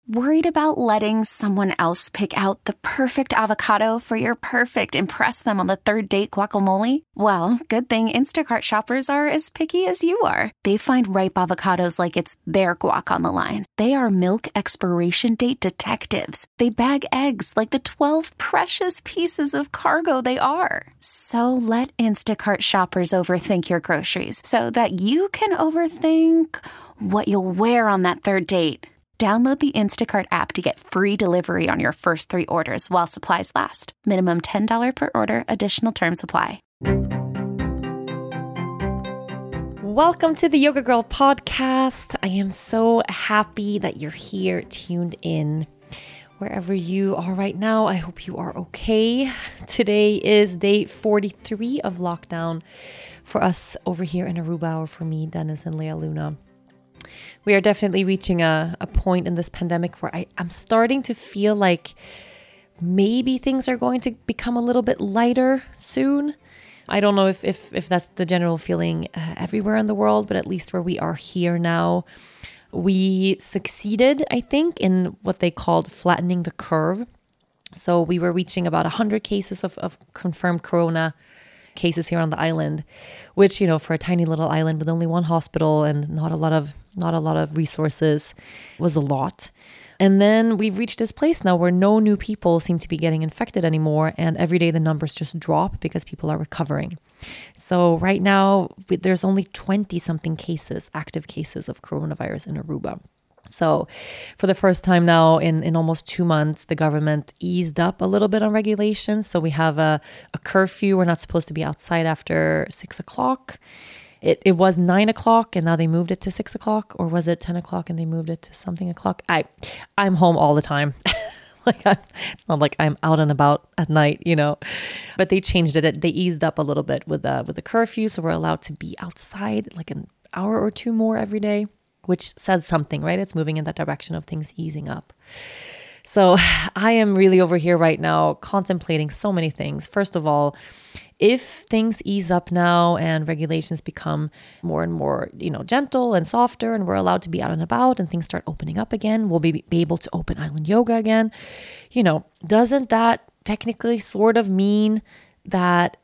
Worried about letting someone else pick out the perfect avocado for your perfect impress them on the third date guacamole? Well, good thing Instacart shoppers are as picky as you are. They find ripe avocados like it's their guac on the line. They are milk expiration date detectives. They bag eggs like the 12 precious pieces of cargo they are. So let Instacart shoppers overthink your groceries so that you can overthink what you'll wear on that third date. Download the Instacart app to get free delivery on your first 3 orders while supplies last. Minimum $10 per order. Additional terms apply. Welcome to the Yoga Girl podcast. I am so happy that you're here, tuned in. Wherever you are right now, I hope you are okay. Today is day 43 of lockdown for us over here in Aruba, or for me, Dennis and Leah Luna. We are definitely reaching a point in this pandemic where I'm starting to feel like maybe things are going to become a little bit lighter soon. I don't know if that's the general feeling everywhere in the world, but at least where we are here now, we succeeded, I think, in what they called flattening the curve. So we were reaching about 100 cases of confirmed corona cases here on the island, which, you know, for a tiny little island with only one hospital and not a lot of resources, was a lot. And then we've reached this place now where no new people seem to be getting infected anymore, and every day the numbers just drop because people are recovering. So right now there's only 20 something active cases of coronavirus in Aruba. So for the first time now in almost 2 months, the government eased up a little bit on regulations. So we have a curfew. We're not supposed to be outside after 6 o'clock. It was 9 o'clock and now they moved it to 6 o'clock, or was it 10 o'clock and they moved it to something o'clock? I'm home all the time. It's not like I'm out and about at night, you know, but they changed it. They eased up a little bit with the curfew. So we're allowed to be outside like an hour or two more every day, which says something, right? It's moving in that direction of things easing up. So I am really over here right now contemplating so many things. First of all, if things ease up now and regulations become more and more, gentle and softer, and we're allowed to be out and about and things start opening up again, we'll be able to open island yoga again. Doesn't that technically sort of mean that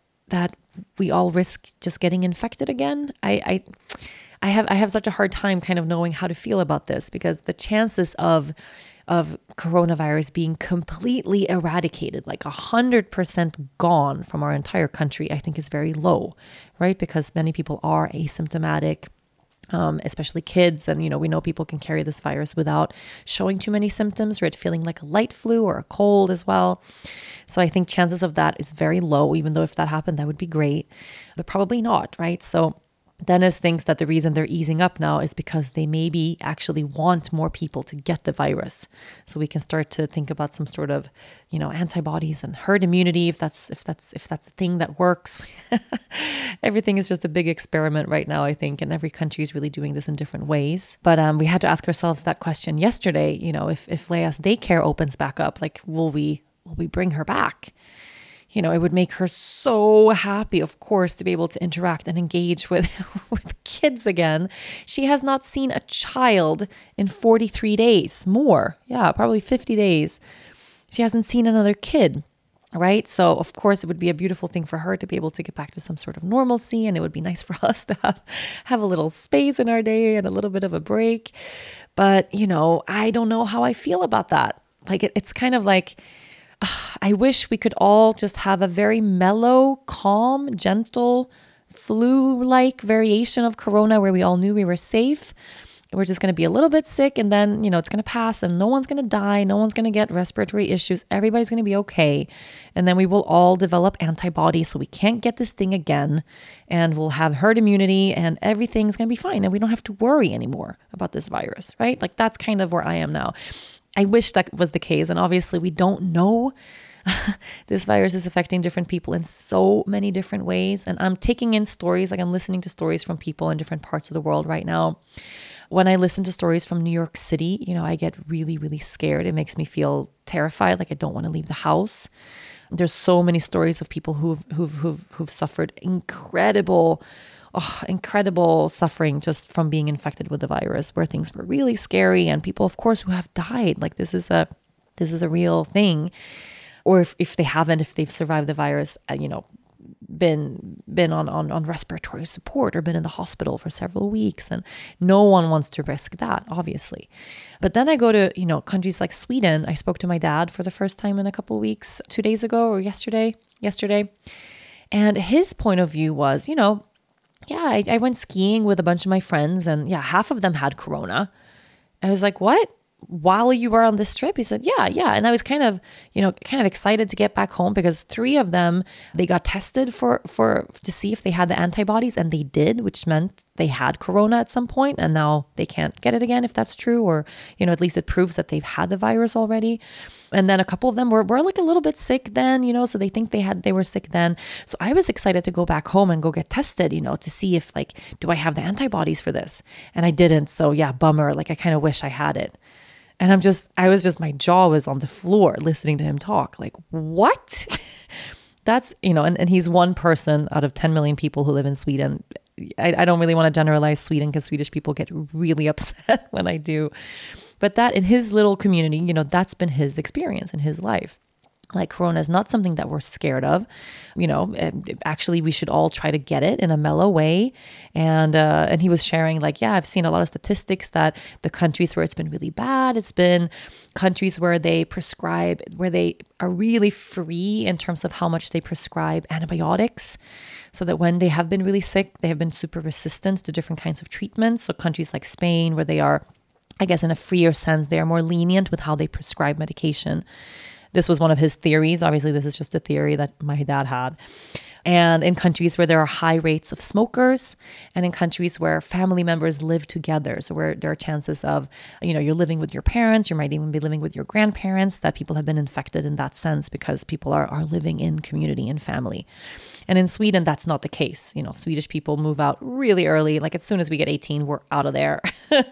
we all risk just getting infected again? I have such a hard time kind of knowing how to feel about this, because the chances of coronavirus being completely eradicated, like 100% gone from our entire country, I think is very low, right? Because many people are asymptomatic, especially kids. And, we know people can carry this virus without showing too many symptoms, or it feeling like a light flu or a cold as well. So I think chances of that is very low, even though if that happened, that would be great, but probably not, right? So Dennis thinks that the reason they're easing up now is because they maybe actually want more people to get the virus. So we can start to think about some sort of, antibodies and herd immunity, if that's a thing that works. Everything is just a big experiment right now, I think, and every country is really doing this in different ways. But we had to ask ourselves that question yesterday, if Leia's daycare opens back up, like, will we bring her back? It would make her so happy, of course, to be able to interact and engage with kids again. She has not seen a child in 43 days, more. Yeah, probably 50 days. She hasn't seen another kid, right? So, of course, it would be a beautiful thing for her to be able to get back to some sort of normalcy. And it would be nice for us to have a little space in our day and a little bit of a break. But, I don't know how I feel about that. Like, it's kind of like, I wish we could all just have a very mellow, calm, gentle, flu-like variation of corona where we all knew we were safe. We're just going to be a little bit sick, and then, it's going to pass, and no one's going to die. No one's going to get respiratory issues. Everybody's going to be okay. And then we will all develop antibodies so we can't get this thing again, and we'll have herd immunity, and everything's going to be fine. And we don't have to worry anymore about this virus, right? Like, that's kind of where I am now. I wish that was the case. And obviously we don't know. This virus is affecting different people in so many different ways. And I'm taking in stories, like I'm listening to stories from people in different parts of the world right now. When I listen to stories from New York City, I get really, really scared. It makes me feel terrified. Like I don't want to leave the house. There's so many stories of people who've suffered incredible, incredible suffering just from being infected with the virus, where things were really scary, and people, of course, who have died. Like this is a real thing. Or if they haven't, if they've survived the virus, been on respiratory support or been in the hospital for several weeks, and no one wants to risk that, obviously. But then I go to countries like Sweden. I spoke to my dad for the first time in a couple of weeks, 2 days ago or yesterday, and his point of view was, I went skiing with a bunch of my friends, and half of them had corona. I was like, what? While you were on this trip? He said, yeah. And I was kind of excited to get back home, because 3 of them, they got tested to see if they had the antibodies, and they did, which meant they had corona at some point, and now they can't get it again, if that's true, or, at least it proves that they've had the virus already. And then a couple of them were like a little bit sick then, so they think they were sick then. So I was excited to go back home and go get tested, to see if do I have the antibodies for this? And I didn't. So bummer. I kind of wish I had it. And my jaw was on the floor listening to him talk. Like, what? That's, and he's one person out of 10 million people who live in Sweden. I don't really want to generalize Sweden, because Swedish people get really upset when I do. But that in his little community, that's been his experience in his life. Like, corona is not something that we're scared of. Actually, we should all try to get it in a mellow way. And he was sharing I've seen a lot of statistics that the countries where it's been really bad, it's been countries where they are really free in terms of how much they prescribe antibiotics. So that when they have been really sick, they have been super resistant to different kinds of treatments. So countries like Spain, where they are, I guess in a freer sense, they are more lenient with how they prescribe medication. This was one of his theories. Obviously, this is just a theory that my dad had. And in countries where there are high rates of smokers, and in countries where family members live together, so where there are chances of, you're living with your parents, you might even be living with your grandparents, that people have been infected in that sense, because people are living in community and family. And in Sweden, that's not the case. Swedish people move out really early. As soon as we get 18, we're out of there.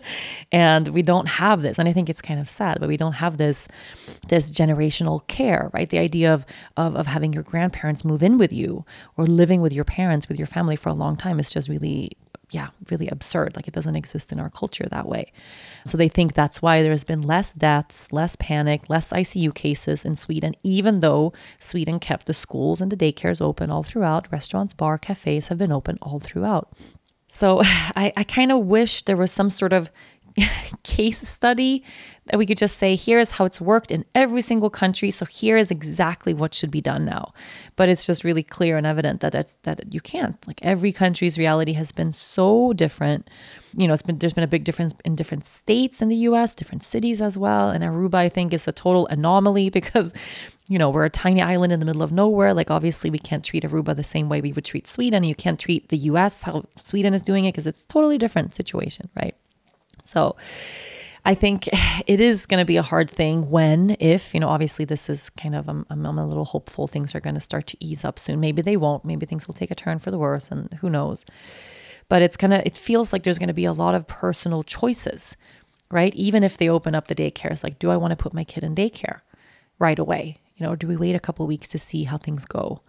And we don't have this. And I think it's kind of sad, but we don't have this generational care, right? The idea of having your grandparents move in with you, or living with your parents, with your family for a long time, is just really absurd. It doesn't exist in our culture that way. So they think that's why there's been less deaths, less panic, less ICU cases in Sweden, even though Sweden kept the schools and the daycares open all throughout. Restaurants, bar, cafes have been open all throughout. So I kind of wish there was some sort of case study that we could just say, here's how it's worked in every single country, so here is exactly what should be done now. But it's just really clear and evident that you can't. Every country's reality has been so different. There's been a big difference in different states in the US, different cities as well. And Aruba, I think, is a total anomaly, because we're a tiny island in the middle of nowhere. Obviously, we can't treat Aruba the same way we would treat Sweden. You can't treat the US how Sweden is doing it, because it's a totally different situation, right? So I think it is going to be a hard thing if, obviously this is kind of, I'm a little hopeful things are going to start to ease up soon. Maybe they won't. Maybe things will take a turn for the worse, and who knows. But it feels like there's going to be a lot of personal choices, right? Even if they open up the daycares, do I want to put my kid in daycare right away? Or do we wait a couple of weeks to see how things go?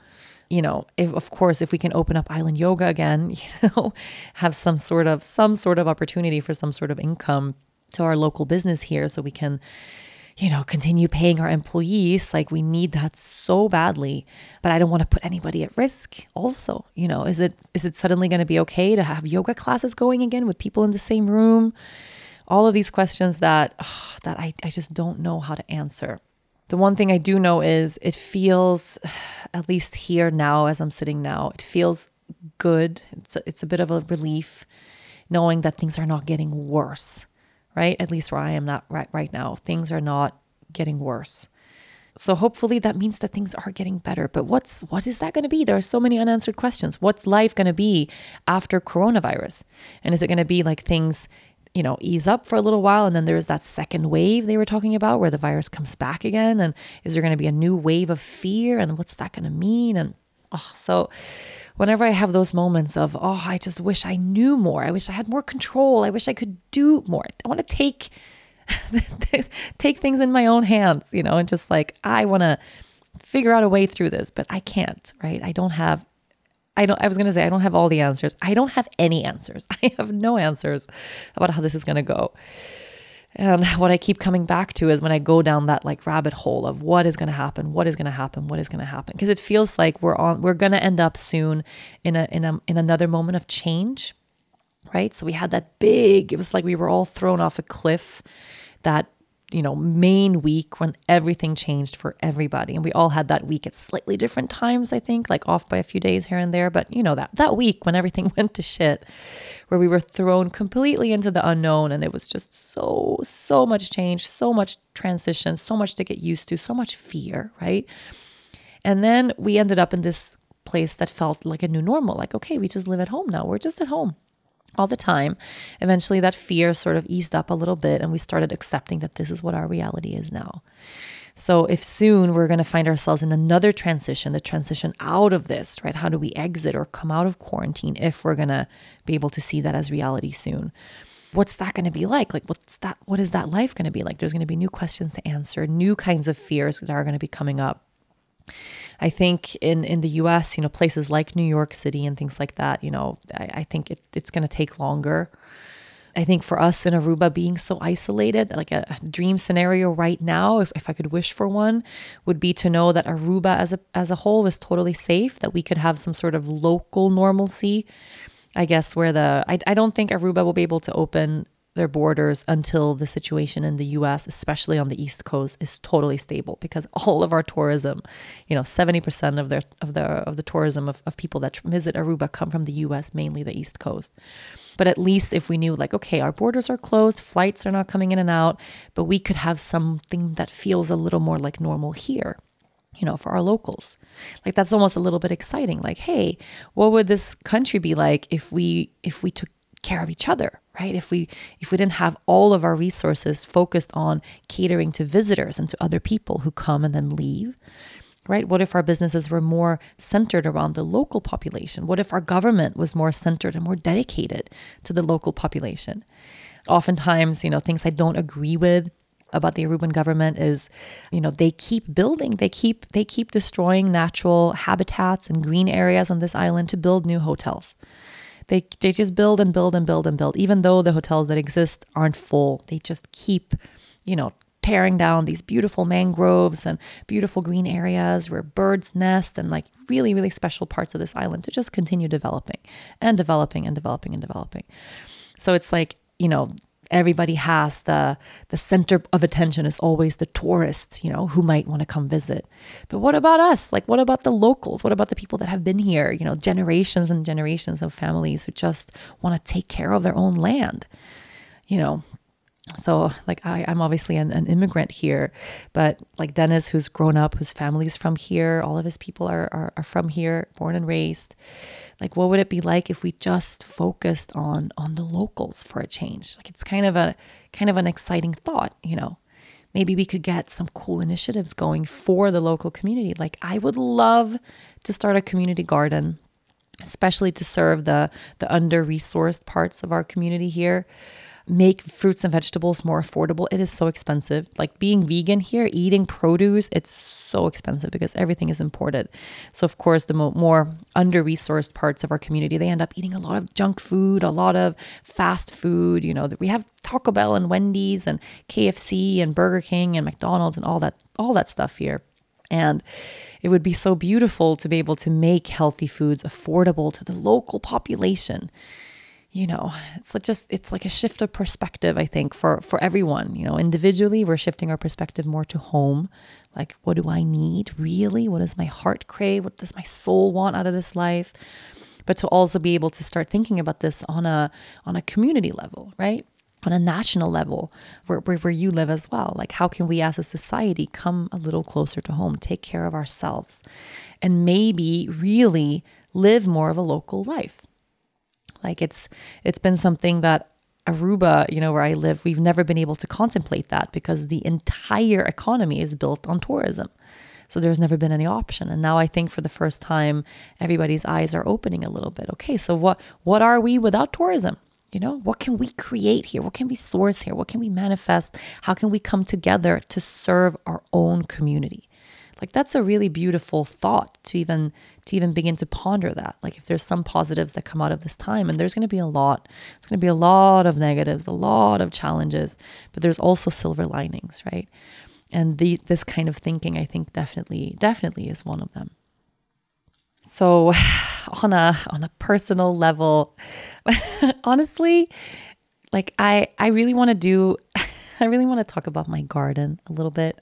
If we can open up island yoga again, have some sort of opportunity for some sort of income to our local business here, so we can, continue paying our employees. We need that so badly, but I don't want to put anybody at risk also. Is it suddenly going to be okay to have yoga classes going again with people in the same room? All of these questions that I just don't know how to answer. The one thing I do know is it feels, at least here now as I'm sitting now, it feels good. It's a bit of a relief knowing that things are not getting worse, right? At least where I am not right now. Things are not getting worse. So hopefully that means that things are getting better. But what is that going to be? There are so many unanswered questions. What's life going to be after coronavirus? And is it going to be things ease up for a little while, and then there's that second wave they were talking about where the virus comes back again? And is there going to be a new wave of fear? And what's that going to mean? And so whenever I have those moments of, I just wish I knew more. I wish I had more control. I wish I could do more. I want to take things in my own hands, and just I want to figure out a way through this, but I can't, right? I I was going to say, I don't have all the answers. I don't have any answers. I have no answers about how this is going to go. And what I keep coming back to is when I go down that like rabbit hole of what is going to happen, what is going to happen, what is going to happen. Because it feels like we're going to end up soon in another moment of change, right? So we had that it was like we were all thrown off a cliff that, main week when everything changed for everybody. And we all had that week at slightly different times, I think, like off by a few days here and there. But that week when everything went to shit, where we were thrown completely into the unknown, and it was just so much change, so much transition, so much to get used to, so much fear, right? And then we ended up in this place that felt like a new normal. Like, okay, we just live at home now. We're just at home all the time. Eventually that fear sort of eased up a little bit, and we started accepting that this is what our reality is now. So if soon we're going to find ourselves in another transition, the transition out of this, right? How do we exit or come out of quarantine if we're going to be able to see that as reality soon? What's that going to be like? Like, what is that life going to be like? There's going to be new questions to answer, new kinds of fears that are going to be coming up. I think in the US, places like New York City and things like that, I think it's going to take longer. I think for us in Aruba, being so isolated, like a dream scenario right now, if I could wish for one, would be to know that Aruba as a whole is totally safe, that we could have some sort of local normalcy, I guess, where I don't think Aruba will be able to open their borders until the situation in the US, especially on the East Coast, is totally stable, because all of our tourism, 70% of the tourism of people that visit Aruba come from the US, mainly the East Coast. But at least if we knew, like, okay, our borders are closed, flights are not coming in and out, but we could have something that feels a little more like normal here, for our locals. Like, that's almost a little bit exciting. Like, hey, what would this country be like if we took care of each other, right? If we didn't have all of our resources focused on catering to visitors and to other people who come and then leave, right? What if our businesses were more centered around the local population? What if our government was more centered and more dedicated to the local population? Oftentimes, things I don't agree with about the Aruban government is, they keep building, they keep destroying natural habitats and green areas on this island to build new hotels. They just build and build and build and build, even though the hotels that exist aren't full. They just keep, tearing down these beautiful mangroves and beautiful green areas where birds nest, and like really, really special parts of this island to just continue developing and developing and developing and developing. So it's like, everybody has the center of attention is always the tourists, who might want to come visit. But what about us? Like, what about the locals? What about the people that have been here, generations and generations of families who just want to take care of their own land, So like I'm obviously an immigrant here, but like Dennis, who's grown up, whose family's from here, all of his people are from here, born and raised. Like, what would it be like if we just focused on the locals for a change? Like, it's kind of an exciting thought, Maybe we could get some cool initiatives going for the local community. Like, I would love to start a community garden, especially to serve the under-resourced parts of our community here. Make fruits and vegetables more affordable. It is so expensive. Like, being vegan here, eating produce, it's so expensive because everything is imported. So of course, the more under-resourced parts of our community, they end up eating a lot of junk food, a lot of fast food. We have Taco Bell and Wendy's and KFC and Burger King and McDonald's and all that stuff here. And it would be so beautiful to be able to make healthy foods affordable to the local population. It's like a shift of perspective, I think, for everyone. Individually, we're shifting our perspective more to home. Like, what do I need really? What does my heart crave? What does my soul want out of this life? But to also be able to start thinking about this on a community level, right? On a national level, where you live as well. Like, how can we as a society come a little closer to home, take care of ourselves, and maybe really live more of a local life? Like, it's been something that Aruba, where I live, we've never been able to contemplate that because the entire economy is built on tourism. So there's never been any option. And now I think for the first time, everybody's eyes are opening a little bit. Okay, so what are we without tourism? What can we create here? What can we source here? What can we manifest? How can we come together to serve our own community? Like that's a really beautiful thought to even begin to ponder that. Like if there's some positives that come out of this time, and there's going to be a lot. It's going to be a lot of negatives, a lot of challenges, but there's also silver linings, right? And this kind of thinking, I think definitely is one of them. So on a personal level, honestly, like I really want to talk about my garden a little bit.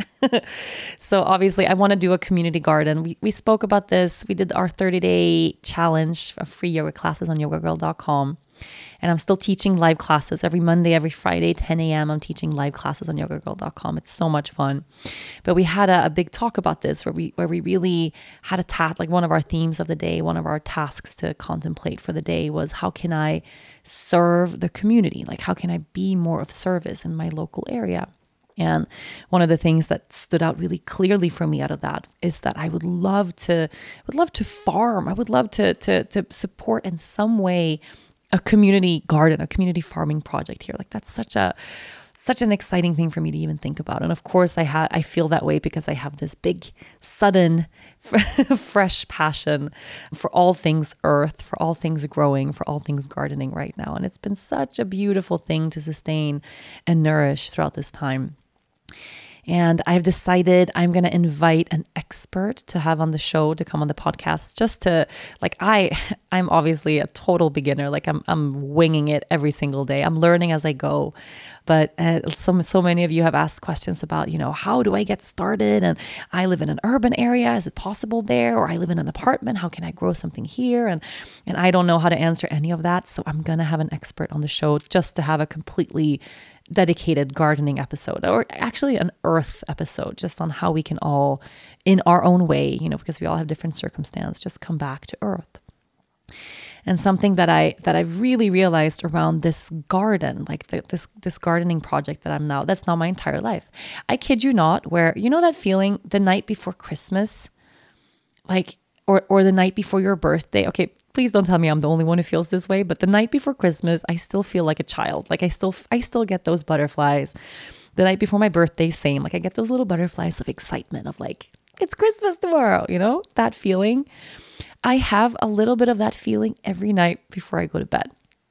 So obviously I want to do a community garden. We spoke about this. We did our 30-day challenge of free yoga classes on yogagirl.com. And I'm still teaching live classes every Monday, every Friday, 10 a.m. I'm teaching live classes on yogagirl.com. It's so much fun. But we had a big talk about this where we really had a task, like one of our themes of the day, one of our tasks to contemplate for the day was, how can I serve the community? Like, how can I be more of service in my local area? And one of the things that stood out really clearly for me out of that is that I would love to farm. I would love to support in some way a community garden, a community farming project here. Like that's such an exciting thing for me to even think about. And of course I feel that way because I have this big, sudden, fresh passion for all things earth, for all things growing, for all things gardening right now. And it's been such a beautiful thing to sustain and nourish throughout this time. And I've decided I'm going to invite an expert to have on the show, to come on the podcast, just to, like, I'm obviously a total beginner. Like I'm winging it every single day. I'm learning as I go. But so many of you have asked questions about, how do I get started? And I live in an urban area. Is it possible there? Or I live in an apartment. How can I grow something here? And I don't know how to answer any of that. So I'm going to have an expert on the show just to have a completely dedicated gardening episode, or actually an earth episode, just on how we can all, in our own way, because we all have different circumstances, just come back to earth. And something that I've really realized around this garden, like this gardening project that's now my entire life. I kid you not, where that feeling the night before Christmas, like or the night before your birthday. Okay, please don't tell me I'm the only one who feels this way, but the night before Christmas, I still feel like a child. Like I still get those butterflies. The night before my birthday, same. Like I get those little butterflies of excitement of like, it's Christmas tomorrow, that feeling. I have a little bit of that feeling every night before I go to bed.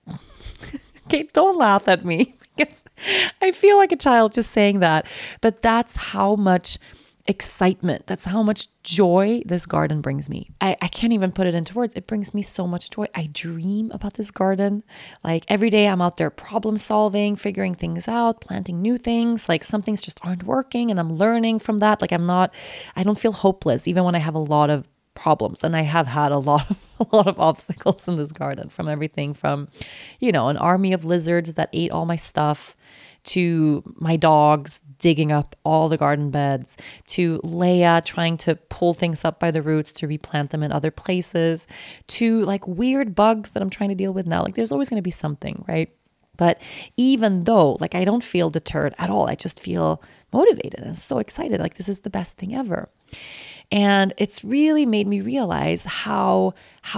Okay, don't laugh at me because I feel like a child just saying that, but that's how much excitement, that's how much joy this garden brings me. I can't even put it into words. It brings me so much joy. I dream about this garden. Like every day I'm out there problem solving, figuring things out, planting new things. Like some things just aren't working and I'm learning from that. Like I don't feel hopeless even when I have a lot of problems. And I have had a lot of obstacles in this garden, from everything from, an army of lizards that ate all my stuff, to my dogs digging up all the garden beds, to Leia trying to pull things up by the roots to replant them in other places, to like weird bugs that I'm trying to deal with now. Like there's always going to be something, right? But even though like I don't feel deterred at all, I just feel motivated and so excited. Like this is the best thing ever. And it's really made me realize how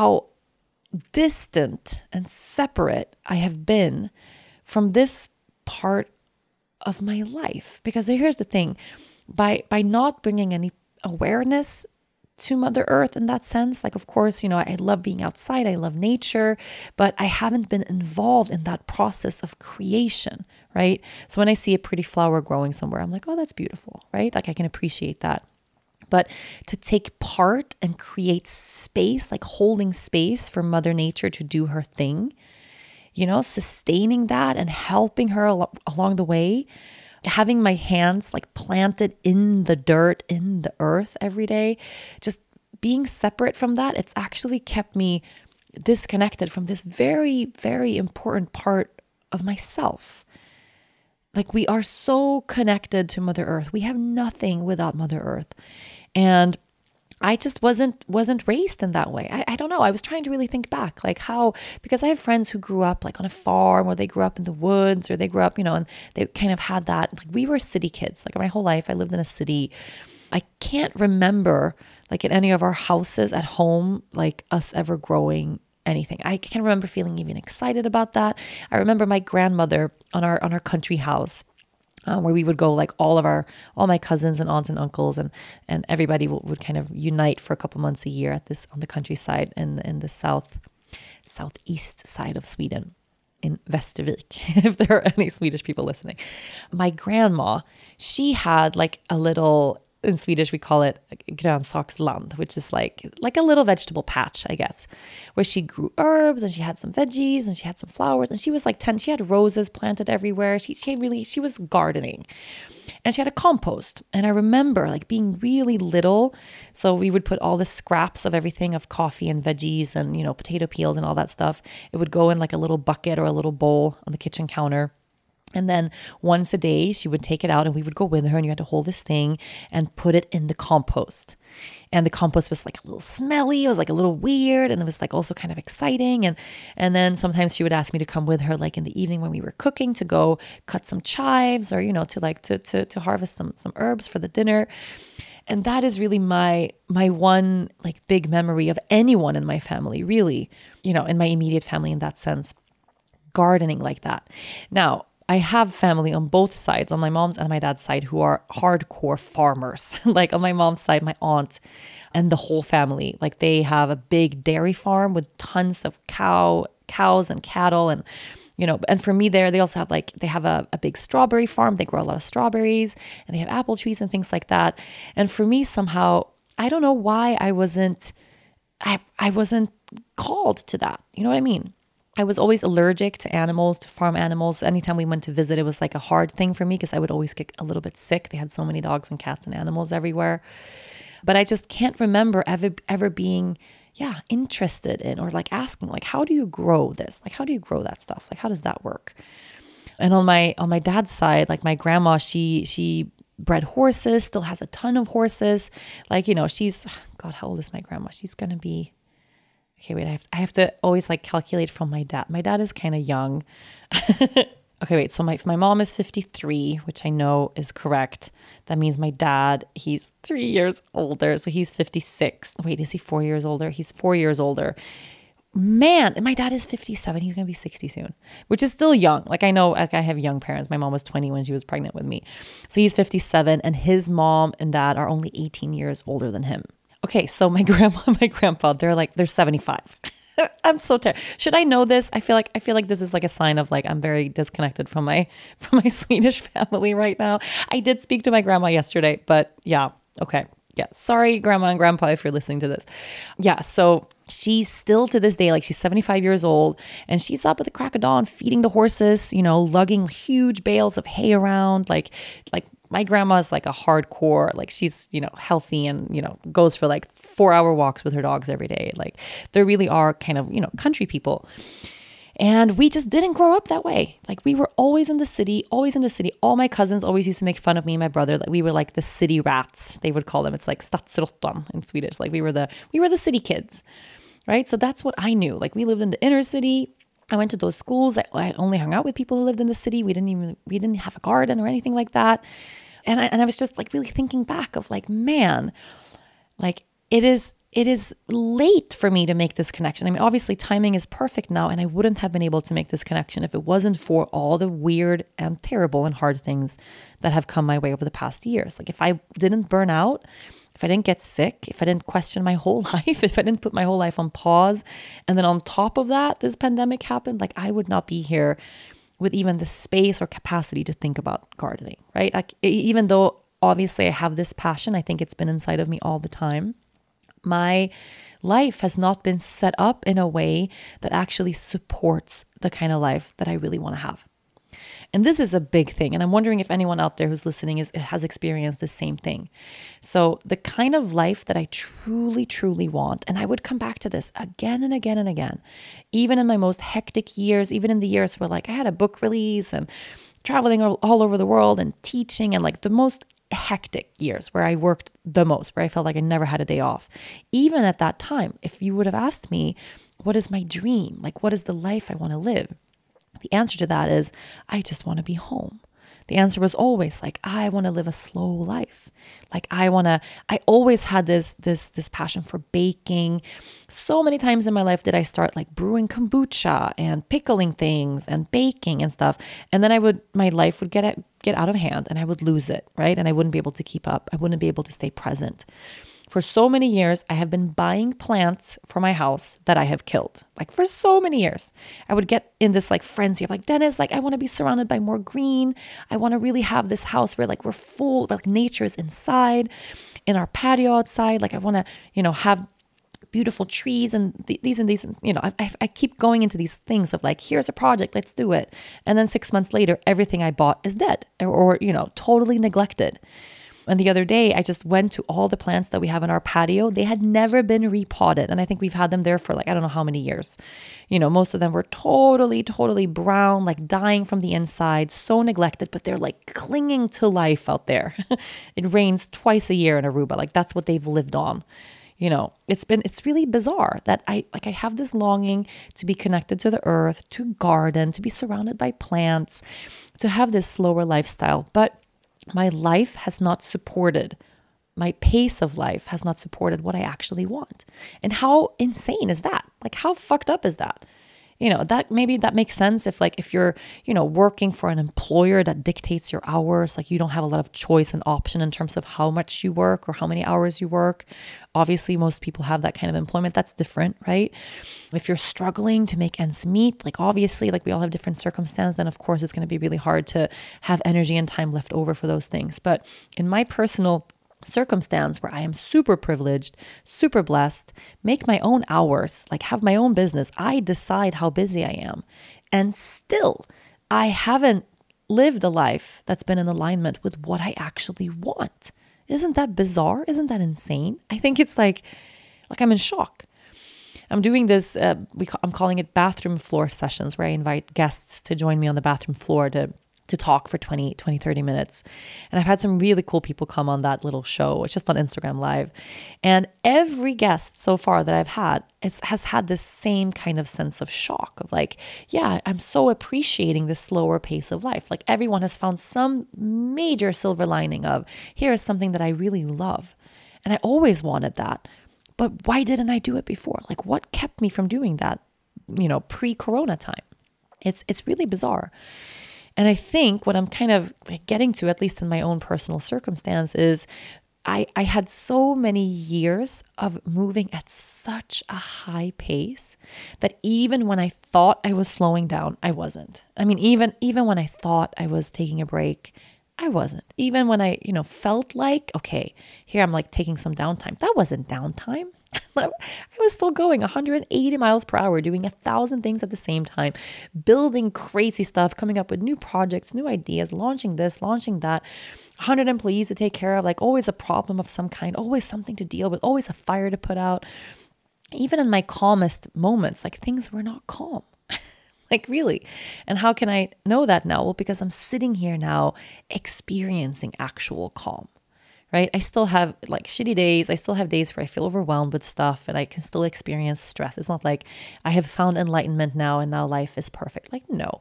distant and separate I have been from this part of my life. Because here's the thing, by not bringing any awareness to Mother Earth in that sense, like of course, I love being outside, I love nature, but I haven't been involved in that process of creation, right? So when I see a pretty flower growing somewhere, I'm like, oh, that's beautiful, right? Like I can appreciate that. But to take part and create space, like holding space for Mother Nature to do her thing, sustaining that and helping her along the way, having my hands like planted in the dirt, in the earth every day, just being separate from that, it's actually kept me disconnected from this very, very important part of myself. Like we are so connected to Mother Earth. We have nothing without Mother Earth. And I just wasn't raised in that way. I don't know. I was trying to really think back, like how, because I have friends who grew up like on a farm, or they grew up in the woods, or they grew up, and they kind of had that, like we were city kids. Like my whole life I lived in a city. I can't remember like in any of our houses at home, like us ever growing anything. I can't remember feeling even excited about that. I remember my grandmother on our country house. where we would go, like all my cousins and aunts and uncles and everybody would kind of unite for a couple months a year on the countryside in the southeast side of Sweden, in Västervik, if there are any Swedish people listening. My grandma, she had like a little, in Swedish we call it grönsaksland, which is like a little vegetable patch, I guess, where she grew herbs and she had some veggies and she had some flowers, and she was like she had roses planted everywhere. She was gardening, and she had a compost. And I remember like being really little, so we would put all the scraps of everything, of coffee and veggies and, you know, potato peels and all that stuff. It would go in like a little bucket or a little bowl on the kitchen counter. And then once a day, she would take it out and we would go with her, and you had to hold this thing and put it in the compost. And the compost was like a little smelly. It was like a little weird. And it was like also kind of exciting. And then sometimes she would ask me to come with her, like in the evening when we were cooking, to go cut some chives, or, you know, to harvest some herbs for the dinner. And that is really my one like big memory of anyone in my family, really, you know, in my immediate family in that sense, gardening like that. Now, I have family on both sides, on my mom's and my dad's side, who are hardcore farmers. Like on my mom's side, my aunt and the whole family, like they have a big dairy farm with tons of cows and cattle, and, you know, and for me they also have they have a big strawberry farm. They grow a lot of strawberries, and they have apple trees and things like that. And for me, somehow, I don't know why I wasn't called to that. You know what I mean? I was always allergic to animals, to farm animals. Anytime we went to visit, it was like a hard thing for me because I would always get a little bit sick. They had so many dogs and cats and animals everywhere. But I just can't remember ever being, interested in, or like asking, like, how do you grow this? Like, how do you grow that stuff? Like, how does that work? And on my dad's side, like my grandma, she bred horses, still has a ton of horses. Like, you know, God, how old is my grandma? She's going to be, okay, wait, I have to always like calculate from my dad. My dad is kind of young. Okay, wait, so my mom is 53, which I know is correct. That means my dad, he's 3 years older, so he's 56. Wait, is he 4 years older? He's 4 years older. Man, and my dad is 57. He's going to be 60 soon, which is still young. Like I know, like I have young parents. My mom was 20 when she was pregnant with me. So he's 57, and his mom and dad are only 18 years older than him. Okay, so my grandma and my grandpa, they're 75. I'm so tired. Should I know this? I feel like this is like a sign of like I'm very disconnected from my Swedish family right now. I did speak to my grandma yesterday, but yeah, okay. Yeah, sorry grandma and grandpa if you're listening to this. Yeah, so she's still to this day, like she's 75 years old, and she's up at the crack of dawn feeding the horses, you know, lugging huge bales of hay around. Like my grandma's like a hardcore, like she's, you know, healthy and, you know, goes for like 4-hour walks with her dogs every day. Like there really are kind of, you know, country people. And we just didn't grow up that way. Like we were always in the city, always in the city. All my cousins always used to make fun of me and my brother. Like we were like the city rats, they would call them. It's like stadsråttan in Swedish. Like we were the city kids, right? So that's what I knew. Like we lived in the inner city. I went to those schools. I only hung out with people who lived in the city. We didn't have a garden or anything like that. And I was just like really thinking back of like, man, like it is late for me to make this connection. I mean, obviously timing is perfect now, and I wouldn't have been able to make this connection if it wasn't for all the weird and terrible and hard things that have come my way over the past years. Like if I didn't burn out, if I didn't get sick, if I didn't question my whole life, if I didn't put my whole life on pause, and then on top of that, this pandemic happened, like I would not be here with even the space or capacity to think about gardening, right? Like, even though obviously I have this passion, I think it's been inside of me all the time. My life has not been set up in a way that actually supports the kind of life that I really want to have. And this is a big thing. And I'm wondering if anyone out there who's listening has experienced the same thing. So the kind of life that I truly, truly want, and I would come back to this again and again and again, even in my most hectic years, even in the years where like I had a book release and traveling all over the world and teaching, and like the most hectic years where I worked the most, where I felt like I never had a day off. Even at that time, if you would have asked me, what is my dream? Like, what is the life I want to live? The answer to that is, I just want to be home. The answer was always like, I want to live a slow life. Like I always had this passion for baking. So many times in my life did I start like brewing kombucha and pickling things and baking and stuff. And then my life would get out of hand and I would lose it, right? And I wouldn't be able to keep up. I wouldn't be able to stay present. For so many years, I have been buying plants for my house that I have killed. Like for so many years, I would get in this like frenzy of like, Dennis, like I want to be surrounded by more green. I want to really have this house where like we're full, where like nature is inside, in our patio outside. Like I want to, have beautiful trees and these, I keep going into these things of like, here's a project, let's do it. And then 6 months later, everything I bought is dead or totally neglected. And the other day, I just went to all the plants that we have in our patio. They had never been repotted. And I think we've had them there for like, I don't know how many years. Most of them were totally, totally brown, like dying from the inside, so neglected, but they're like clinging to life out there. It rains twice a year in Aruba. Like that's what they've lived on. It's really bizarre that I have this longing to be connected to the earth, to garden, to be surrounded by plants, to have this slower lifestyle. But my life has not supported, my pace of life has not supported what I actually want. And how insane is that? Like how fucked up is that? That maybe that makes sense if you're, working for an employer that dictates your hours, like you don't have a lot of choice and option in terms of how much you work or how many hours you work. Obviously, most people have that kind of employment. That's different, right? If you're struggling to make ends meet, like obviously, like we all have different circumstances, then of course it's going to be really hard to have energy and time left over for those things. But in my personal circumstance where I am super privileged, super blessed, make my own hours, like have my own business, I decide how busy I am. And still, I haven't lived a life that's been in alignment with what I actually want. Isn't that bizarre? Isn't that insane? I think it's like I'm in shock. I'm doing this, I'm calling it bathroom floor sessions, where I invite guests to join me on the bathroom floor to talk for 20, 30 minutes. And I've had some really cool people come on that little show. It's just on Instagram Live. And every guest so far that I've had has had this same kind of sense of shock of like, yeah, I'm so appreciating this slower pace of life. Like everyone has found some major silver lining of, here is something that I really love. And I always wanted that. But why didn't I do it before? Like what kept me from doing that, pre-corona time? It's really bizarre. And I think what I'm kind of getting to, at least in my own personal circumstance, is I had so many years of moving at such a high pace that even when I thought I was slowing down, I wasn't. I mean, even when I thought I was taking a break, I wasn't. Even when I, felt like, okay, here I'm like taking some downtime. That wasn't downtime. I was still going 180 miles per hour, doing 1,000 things at the same time, building crazy stuff, coming up with new projects, new ideas, launching this, launching that, 100 employees to take care of, like always a problem of some kind, always something to deal with, always a fire to put out. Even in my calmest moments, like things were not calm. Like really. And how can I know that now? Well, because I'm sitting here now experiencing actual calm. Right? I still have like shitty days. I still have days where I feel overwhelmed with stuff and I can still experience stress. It's not like I have found enlightenment now and now life is perfect. Like, no.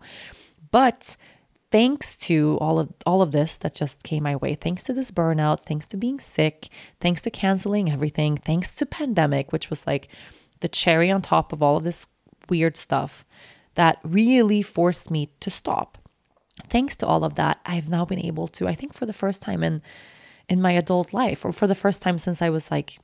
But thanks to all of this that just came my way, thanks to this burnout, thanks to being sick, thanks to canceling everything, thanks to pandemic, which was like the cherry on top of all of this weird stuff that really forced me to stop. Thanks to all of that, I've now been able to, I think for the first time in my adult life, or for the first time since I was like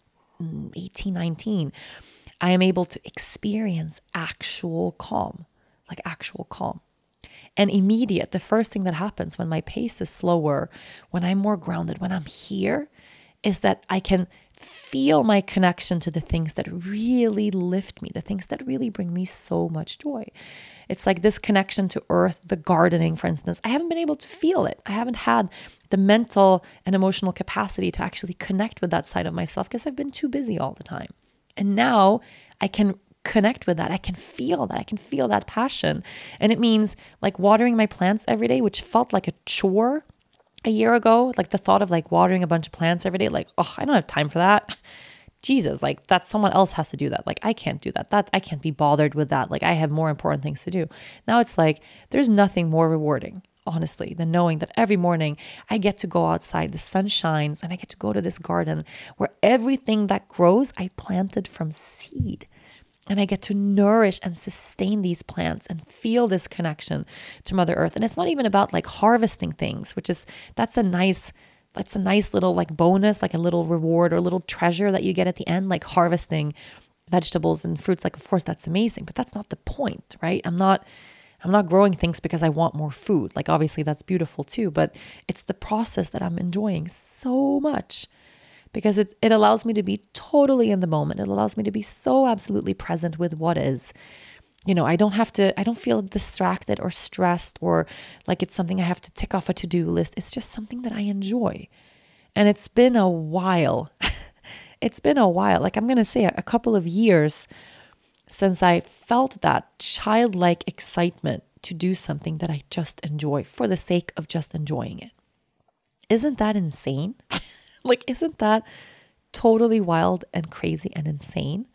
18, 19, I am able to experience actual calm, like actual calm. And immediate, the first thing that happens when my pace is slower, when I'm more grounded, when I'm here, is that I can feel my connection to the things that really lift me, the things that really bring me so much joy. It's like this connection to earth, the gardening, for instance. I haven't been able to feel it. I haven't had the mental and emotional capacity to actually connect with that side of myself because I've been too busy all the time. And now I can connect with that. I can feel that. I can feel that passion. And it means like watering my plants every day, which felt like a chore a year ago. Like the thought of like watering a bunch of plants every day, like, oh, I don't have time for that. Jesus, like that someone else has to do that. Like I can't do that. I can't be bothered with that. Like I have more important things to do. Now it's like, there's nothing more rewarding. honestly, than knowing that every morning I get to go outside, the sun shines, and I get to go to this garden where everything that grows I planted from seed. And I get to nourish and sustain these plants and feel this connection to Mother Earth. And it's not even about like harvesting things, that's a nice little like bonus, like a little reward or a little treasure that you get at the end, like harvesting vegetables and fruits. Like, of course, that's amazing, but that's not the point, right? I'm not growing things because I want more food. Like, obviously that's beautiful too, but it's the process that I'm enjoying so much because it allows me to be totally in the moment. It allows me to be so absolutely present with what is. I don't feel distracted or stressed or like it's something I have to tick off a to-do list. It's just something that I enjoy. And it's been a while. Like I'm going to say a couple of years since I felt that childlike excitement to do something that I just enjoy for the sake of just enjoying it. Isn't that insane? Like, isn't that totally wild and crazy and insane?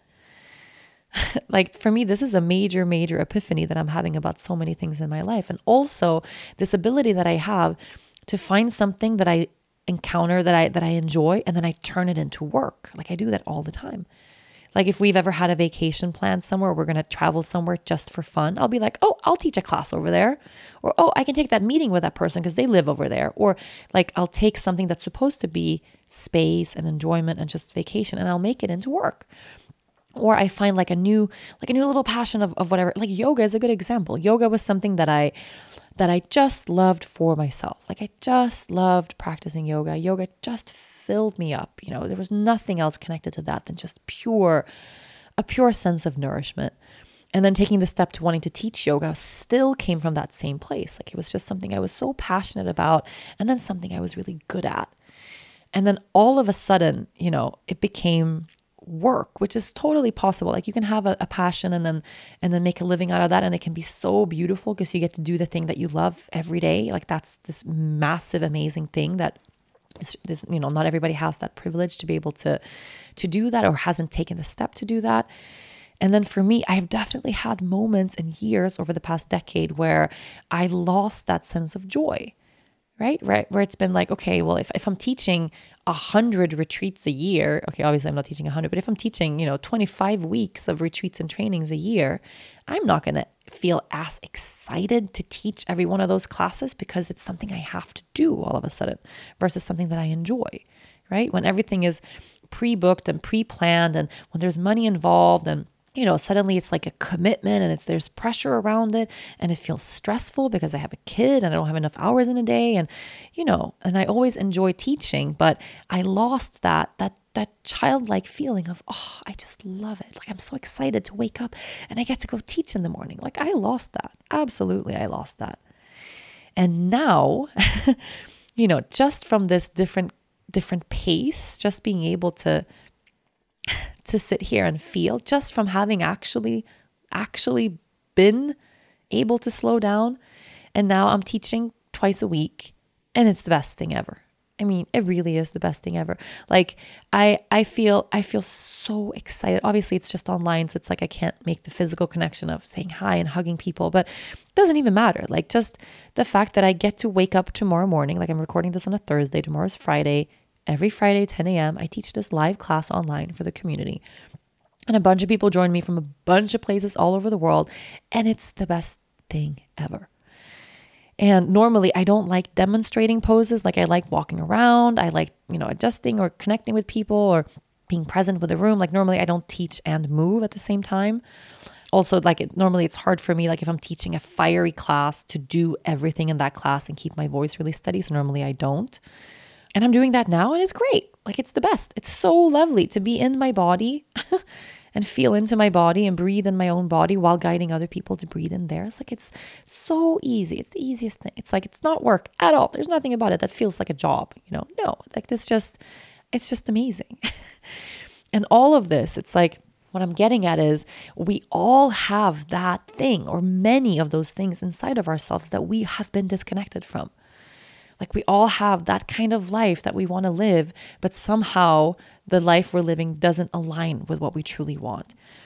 Like, for me, this is a major, major epiphany that I'm having about so many things in my life. And also this ability that I have to find something that I encounter that I enjoy, and then I turn it into work. Like, I do that all the time. Like, if we've ever had a vacation plan somewhere, we're going to travel somewhere just for fun, I'll be like, oh, I'll teach a class over there. Or, oh, I can take that meeting with that person because they live over there. Or like, I'll take something that's supposed to be space and enjoyment and just vacation, and I'll make it into work. Or I find like a new little passion of whatever. Like, yoga is a good example. Yoga was something that I just loved for myself. Like, I just loved practicing yoga. Yoga just filled me up. There was nothing else connected to that than just a pure sense of nourishment. And then taking the step to wanting to teach yoga still came from that same place. Like, it was just something I was so passionate about, and then something I was really good at. And then all of a sudden, it became work, which is totally possible. Like, you can have a passion and then make a living out of that, and it can be so beautiful because you get to do the thing that you love every day. Like, that's this massive, amazing thing that is not everybody has that privilege to be able to do that or hasn't taken the step to do that. And then for me, I've definitely had moments and years over the past decade where I lost that sense of joy. Right? Where it's been like, okay, well, if I'm teaching 100 retreats a year, okay, obviously I'm not teaching 100, but if I'm teaching, 25 weeks of retreats and trainings a year, I'm not going to feel as excited to teach every one of those classes because it's something I have to do all of a sudden versus something that I enjoy, right? When everything is pre-booked and pre-planned and when there's money involved and suddenly it's like a commitment and there's pressure around it and it feels stressful because I have a kid and I don't have enough hours in a day and I always enjoy teaching, but I lost that childlike feeling of, oh, I just love it. Like, I'm so excited to wake up and I get to go teach in the morning. Like, I lost that. Absolutely, I lost that. And now, just from this different pace, just being able to sit here and feel just from having actually been able to slow down. And now I'm teaching twice a week and it's the best thing ever. I mean, it really is the best thing ever. Like, I feel so excited. Obviously it's just online. So it's like, I can't make the physical connection of saying hi and hugging people, but it doesn't even matter. Like, just the fact that I get to wake up tomorrow morning, like I'm recording this on a Thursday, tomorrow's Friday. Every Friday, 10 a.m., I teach this live class online for the community. And a bunch of people join me from a bunch of places all over the world. And it's the best thing ever. And normally I don't like demonstrating poses. Like, I like walking around. I like, adjusting or connecting with people or being present with the room. Like, normally I don't teach and move at the same time. Also, normally it's hard for me, like if I'm teaching a fiery class, to do everything in that class and keep my voice really steady. So normally I don't. And I'm doing that now and it's great. Like, it's the best. It's so lovely to be in my body and feel into my body and breathe in my own body while guiding other people to breathe in theirs. Like, it's so easy. It's the easiest thing. It's like, it's not work at all. There's nothing about it that feels like a job, No, like it's just amazing. And all of this, it's like, what I'm getting at is we all have that thing or many of those things inside of ourselves that we have been disconnected from. Like, we all have that kind of life that we want to live, but somehow the life we're living doesn't align with what we truly want.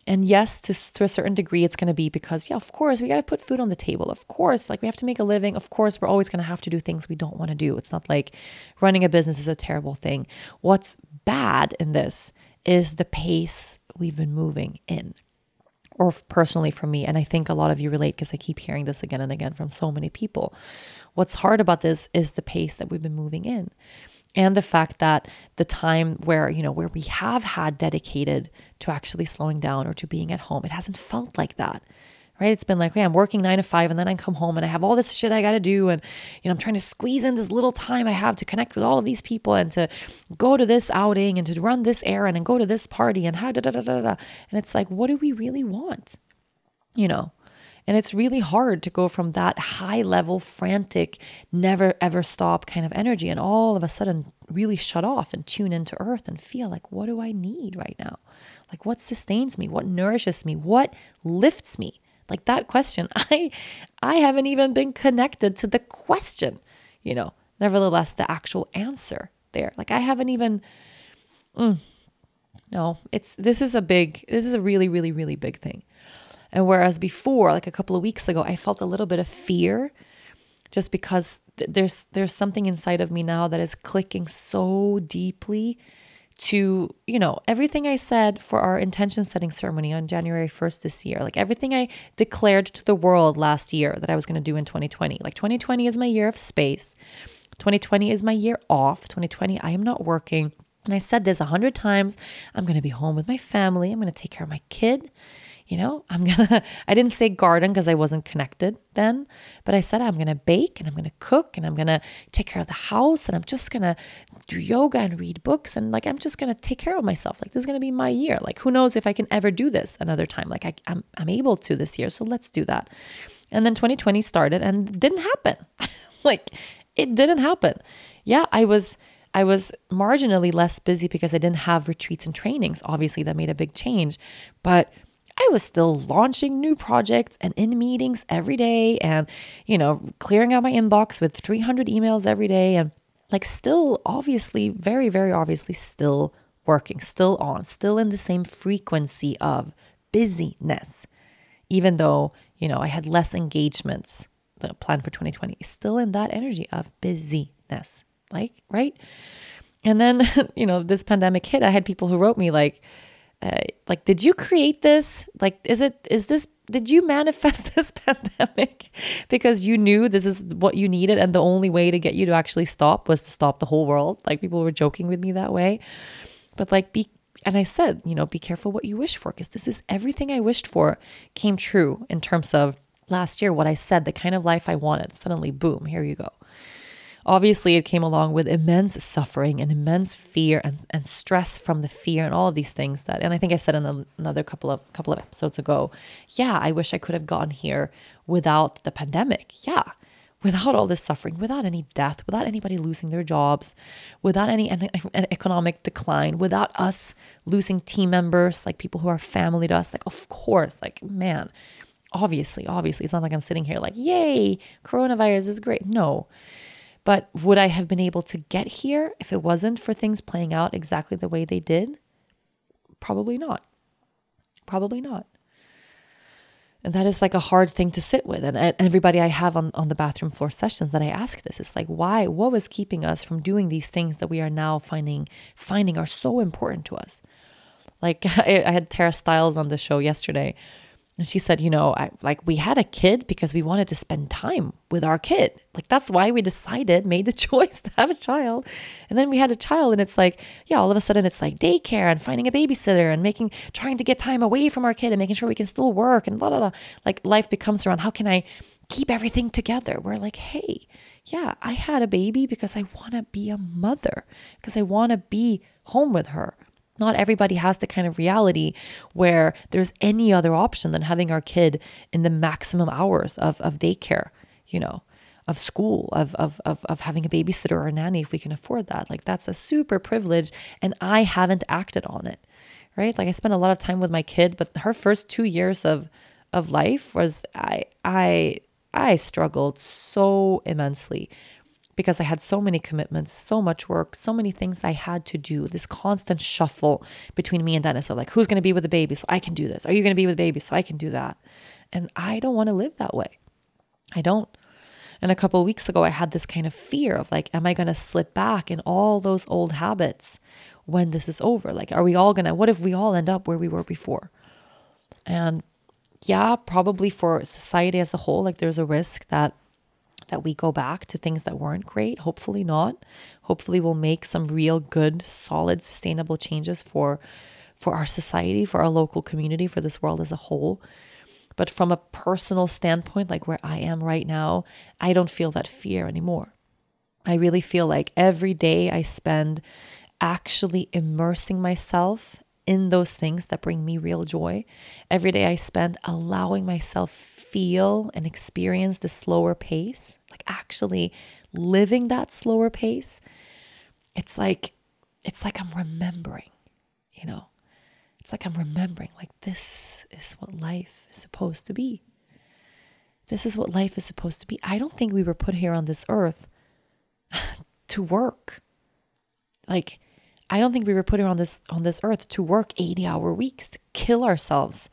And yes, to a certain degree, it's going to be because, yeah, of course, we got to put food on the table. Of course, like we have to make a living. Of course, we're always going to have to do things we don't want to do. It's not like running a business is a terrible thing. What's bad in this is the pace we've been moving in, or personally for me. And I think a lot of you relate because I keep hearing this again and again from so many people. What's hard about this is the pace that we've been moving in. And the fact that the time where we have had dedicated to actually slowing down or to being at home, it hasn't felt like that, right? It's been like, okay, I'm working 9 to 5 and then I come home and I have all this shit I got to do. And, I'm trying to squeeze in this little time I have to connect with all of these people and to go to this outing and to run this errand and go to this party and And it's like, what do we really want? And it's really hard to go from that high level, frantic, never ever stop kind of energy and all of a sudden really shut off and tune into earth and feel like, what do I need right now? Like what sustains me? What nourishes me? What lifts me? Like that question, I haven't even been connected to the question, nevertheless, the actual answer there. Like I haven't even, no, this is a really, really, really big thing. And whereas before, like a couple of weeks ago, I felt a little bit of fear just because there's something inside of me now that is clicking so deeply to, everything I said for our intention setting ceremony on January 1st this year, like everything I declared to the world last year that I was going to do in 2020. Like 2020 is my year of space. 2020 is my year off. 2020, I am not working. And I said this 100 times. I'm going to be home with my family. I'm going to take care of my kid. I didn't say garden because I wasn't connected then, but I said I'm going to bake and I'm going to cook and I'm going to take care of the house and I'm just going to do yoga and read books and like I'm just going to take care of myself. Like this is going to be my year. Like who knows if I can ever do this another time. Like I'm able to this year, so let's do that. And then 2020 started and it didn't happen. Like it didn't happen. Yeah, I was marginally less busy because I didn't have retreats and trainings. Obviously that made a big change, but I was still launching new projects and in meetings every day and, clearing out my inbox with 300 emails every day and like still obviously, very, very obviously still working, still on, still in the same frequency of busyness, even though, I had less engagements planned for 2020, still in that energy of busyness, like, right? And then, this pandemic hit, I had people who wrote me like, did you create this? Like, did you manifest this pandemic because you knew this is what you needed and the only way to get you to actually stop was to stop the whole world? Like people were joking with me that way. But and I said, be careful what you wish for because this is everything I wished for came true in terms of last year, what I said, the kind of life I wanted. Suddenly, boom, here you go. Obviously, it came along with immense suffering and immense fear and stress from the fear and all of these things and I think I said in another couple of episodes ago, yeah, I wish I could have gotten here without the pandemic. Yeah, without all this suffering, without any death, without anybody losing their jobs, without any economic decline, without us losing team members, like people who are family to us. Like, of course, like, man, obviously, it's not like I'm sitting here like, yay, coronavirus is great. No. But would I have been able to get here if it wasn't for things playing out exactly the way they did? Probably not. Probably not. And that is like a hard thing to sit with. And everybody I have on the bathroom floor sessions that I ask this, it's like, why? What was keeping us from doing these things that we are now finding are so important to us? Like I had Tara Stiles on the show yesterday. And she said, we had a kid because we wanted to spend time with our kid. Like, that's why we made the choice to have a child. And then we had a child and it's like, yeah, all of a sudden it's like daycare and finding a babysitter and trying to get time away from our kid and making sure we can still work and blah, blah, blah. Like life becomes around, how can I keep everything together? We're like, hey, yeah, I had a baby because I want to be a mother, because I want to be home with her. Not everybody has the kind of reality where there's any other option than having our kid in the maximum hours of daycare, of school, of having a babysitter or a nanny if we can afford that. Like that's a super privilege and I haven't acted on it, right? Like I spent a lot of time with my kid, but her first 2 years of life was I struggled so immensely because I had so many commitments, so much work, so many things I had to do, this constant shuffle between me and Dennis of like, who's going to be with the baby so I can do this? Are you going to be with the baby so I can do that? And I don't want to live that way. I don't. And a couple of weeks ago, I had this kind of fear of like, am I going to slip back in all those old habits when this is over? Like, what if we all end up where we were before? And yeah, probably for society as a whole, like there's a risk that we go back to things that weren't great. Hopefully not. Hopefully we'll make some real good, solid, sustainable changes for our society, for our local community, for this world as a whole. But from a personal standpoint, like where I am right now, I don't feel that fear anymore. I really feel like every day I spend actually immersing myself in those things that bring me real joy. Every day I spend allowing myself feel and experience the slower pace, like actually living that slower pace. It's like I'm remembering, it's like I'm remembering, like this is what life is supposed to be. This is what life is supposed to be. I don't think we were put here on this earth to work. Like, I don't think we were put here on this earth to work 80-hour weeks, to kill ourselves,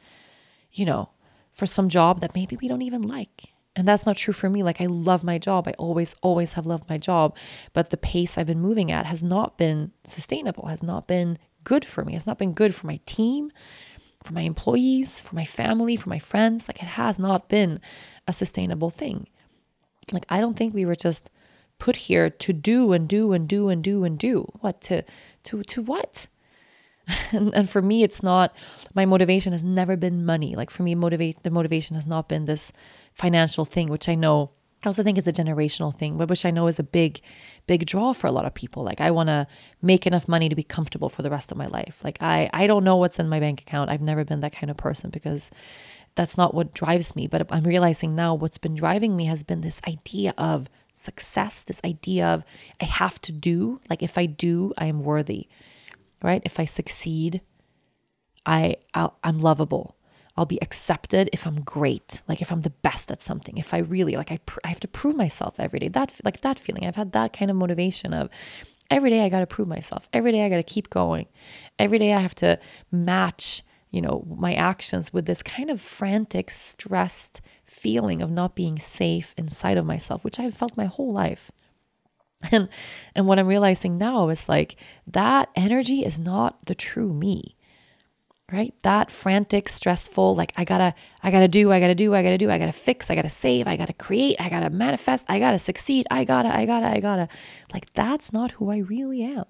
for some job that maybe we don't even like. And that's not true for me. Like, I love my job. I always have loved my job. But the pace I've been moving at has not been sustainable, has not been good for me. It's not been good for my team, for my employees, for my family, for my friends. Like, it has not been a sustainable thing. Like, I don't think we were just put here to do and do and do and do and do. What? To what? And for me, it's not, my motivation has never been money. Like for me, the motivation has not been this financial thing, which I know, I also think it's a generational thing, but which I know is a big draw for a lot of people. Like, I want to make enough money to be comfortable for the rest of my life. Like, I don't know what's in my bank account. I've never been that kind of person because that's not what drives me. But I'm realizing now what's been driving me has been this idea of success, this idea of I have to do, like if I do, I am worthy, right? If I succeed, I'm lovable. I'll be accepted if I'm great, like if I'm the best at something, if I really, like I have to prove myself every day. That feeling, I've had that kind of motivation of every day I got to prove myself. Every day I got to keep going. Every day I have to match, my actions with this kind of frantic, stressed feeling of not being safe inside of myself, which I've felt my whole life. And what I'm realizing now is like that energy is not the true me. Right? That frantic, stressful, like I gotta do, I gotta fix, I gotta save, I gotta create, I gotta manifest, I gotta succeed, I gotta. Like, that's not who I really am.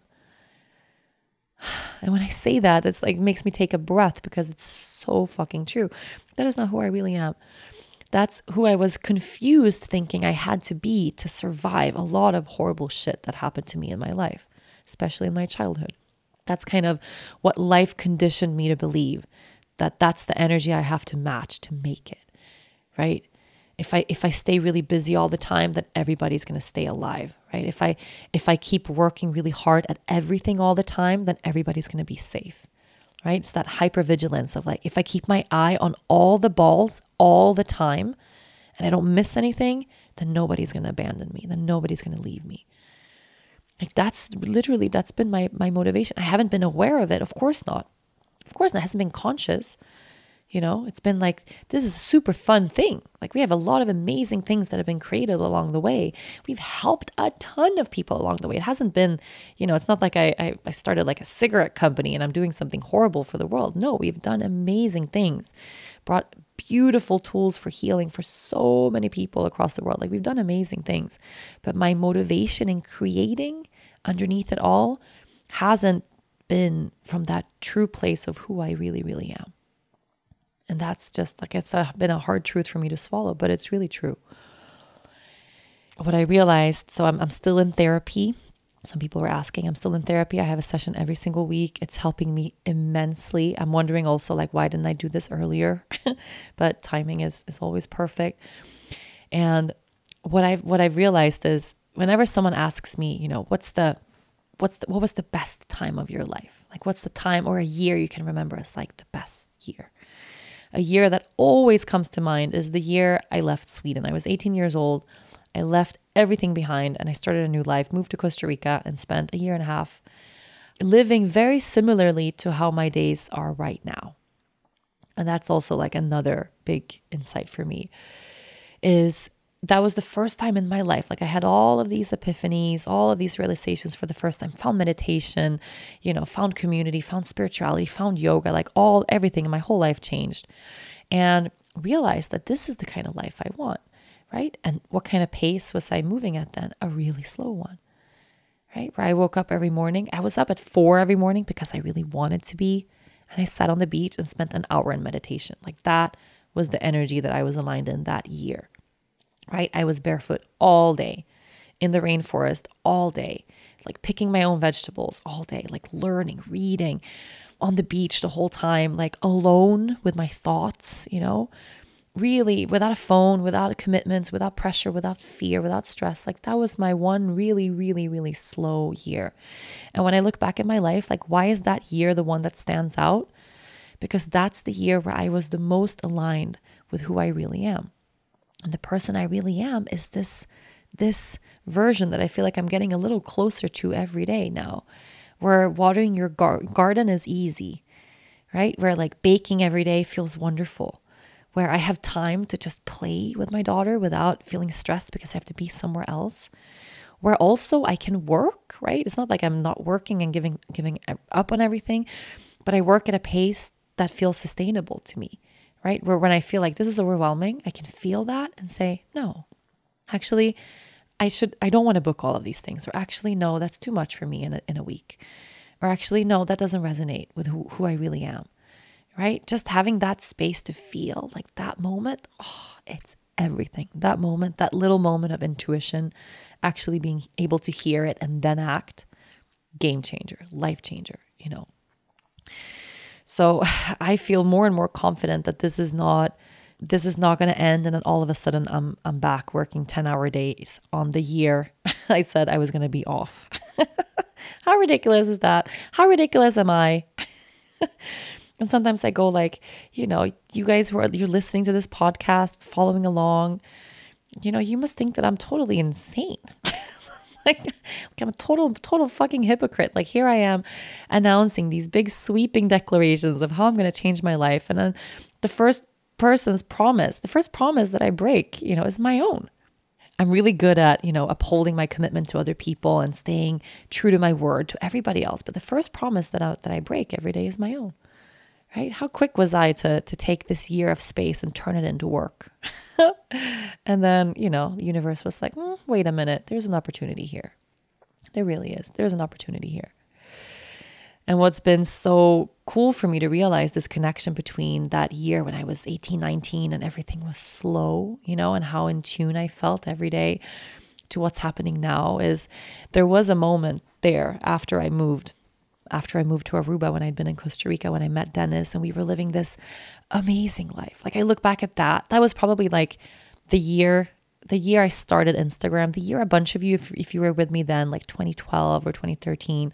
And when I say that, it's like, it makes me take a breath because it's so fucking true. That is not who I really am. That's who I was confused thinking I had to be to survive a lot of horrible shit that happened to me in my life, especially in my childhood. That's kind of what life conditioned me to believe, that that's the energy I have to match to make it, right? If I stay really busy all the time, then everybody's going to stay alive, right? If I keep working really hard at everything all the time, then everybody's going to be safe, right? It's that hypervigilance of like, if I keep my eye on all the balls all the time and I don't miss anything, then nobody's going to abandon me. Then nobody's going to leave me. Like, that's been my motivation. I haven't been aware of it. Of course not. Of course not. It hasn't been conscious. It's been like, this is a super fun thing. Like, we have a lot of amazing things that have been created along the way. We've helped a ton of people along the way. It hasn't been, it's not like I started like a cigarette company and I'm doing something horrible for the world. No, we've done amazing things, brought beautiful tools for healing for so many people across the world. Like, we've done amazing things. But my motivation in creating underneath it all hasn't been from that true place of who I really, really am. And that's just like, it's been a hard truth for me to swallow, but it's really true. What I realized, so I'm still in therapy. Some people were asking, I'm still in therapy. I have a session every single week. It's helping me immensely. I'm wondering also, like, why didn't I do this earlier? But timing is always perfect. And what I've realized is, whenever someone asks me, what was the best time of your life? Like, what's the time or a year you can remember as like the best year? A year that always comes to mind is the year I left Sweden. I was 18 years old. I left everything behind and I started a new life, moved to Costa Rica and spent a year and a half living very similarly to how my days are right now. And that's also like another big insight for me, is that was the first time in my life, like I had all of these epiphanies, all of these realizations for the first time, found meditation, found community, found spirituality, found yoga, like everything in my whole life changed, and realized that this is the kind of life I want, right? And what kind of pace was I moving at then? A really slow one, right? Where I woke up every morning. I was up at 4 every morning because I really wanted to be. And I sat on the beach and spent an hour in meditation. Like that was the energy that I was aligned in that year, right? I was barefoot all day in the rainforest all day, like picking my own vegetables all day, like learning, reading on the beach the whole time, like alone with my thoughts, really without a phone, without commitments, without pressure, without fear, without stress. Like that was my one really, really, really slow year. And when I look back at my life, like why is that year the one that stands out? Because that's the year where I was the most aligned with who I really am. And the person I really am is this version that I feel like I'm getting a little closer to every day now, where watering your garden is easy, right? Where like baking every day feels wonderful, where I have time to just play with my daughter without feeling stressed because I have to be somewhere else, where also I can work, right? It's not like I'm not working and giving up on everything, but I work at a pace that feels sustainable to me, right? Where when I feel like this is overwhelming, I can feel that and say, no, actually, I don't want to book all of these things, or actually, no, that's too much for me in a week, or actually, no, that doesn't resonate with who I really am. Right? Just having that space to feel like that moment, it's everything. That moment, that little moment of intuition, actually being able to hear it and then act, game changer, life changer, So I feel more and more confident that this is not going to end. And then all of a sudden I'm back working 10-hour days on the year I said I was going to be off. How ridiculous is that? How ridiculous am I? And sometimes I go like, you guys you're listening to this podcast, following along, you must think that I'm totally insane. like I'm a total fucking hypocrite. Like here I am announcing these big sweeping declarations of how I'm going to change my life. And then the first promise that I break, is my own. I'm really good at, upholding my commitment to other people and staying true to my word to everybody else. But the first promise that I break every day is my own. Right? How quick was I to take this year of space and turn it into work? And then, the universe was like, wait a minute, there's an opportunity here. There really is. There's an opportunity here. And what's been so cool for me to realize this connection between that year when I was 18, 19 and everything was slow, and how in tune I felt every day to what's happening now is there was a moment there after I moved to Aruba, when I'd been in Costa Rica, when I met Dennis and we were living this amazing life. Like I look back at that was probably like the year I started Instagram, the year a bunch of you, if you were with me then, like 2012 or 2013.